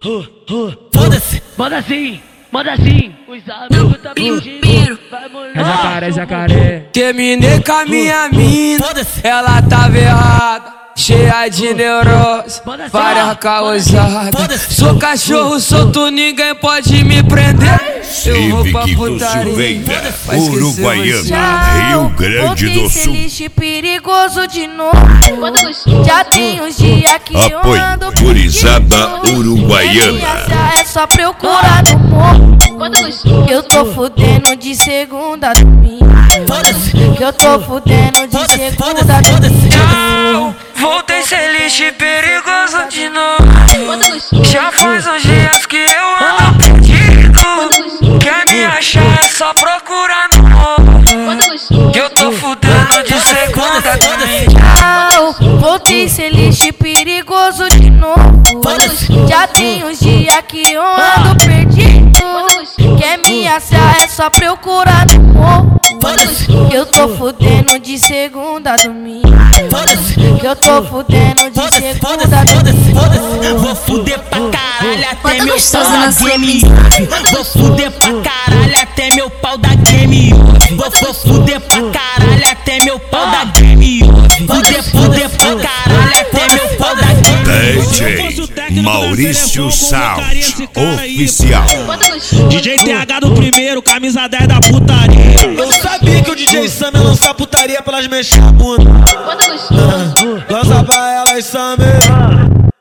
Foda-se. Manda sim, os amigos tá pedindo. É jacaré, jacaré. Terminei com a minha mina, ela tava errada, cheia de neurose, várias causadas. Sou cachorro solto, ninguém pode me prender. Eu vou pra putaria, Uruguaiana, Rio Grande do Sul. Lixo perigoso de novo. Já tem uns dias que eu ando Gurizada Uruguaiana. Minha é só procurar no morro. Eu tô fudendo de segunda a domingo. Que eu tô fudendo de segunda a domingo. Voltei ser lixo perigoso de novo. Já faz uns dias que eu ando perdido. Quer me achar é só procurar no morro. Que eu tô fudendo de segunda a domingo. Voltei ser lixo perigoso de novo. Já tem uns dias que eu ando perdido. Quer me achar é só procurar no morro. Que eu tô fudendo de segunda a domingo. Que eu tô fudendo de segunda a domingo. Vou fuder pra caralho até meu pau da game. Vou fuder pra caralho até meu pau da game. Vou fuder pra caralho até meu pau da game. Fuder pra caralho até meu pau da game. DJ Maurício Sound Oficial. DJ TH do primeiro, camisa 10 da putaria. Eu sabia que o DJ Sam ia lançar putaria pra elas mexer a bunda. Lança pra elas, Sam.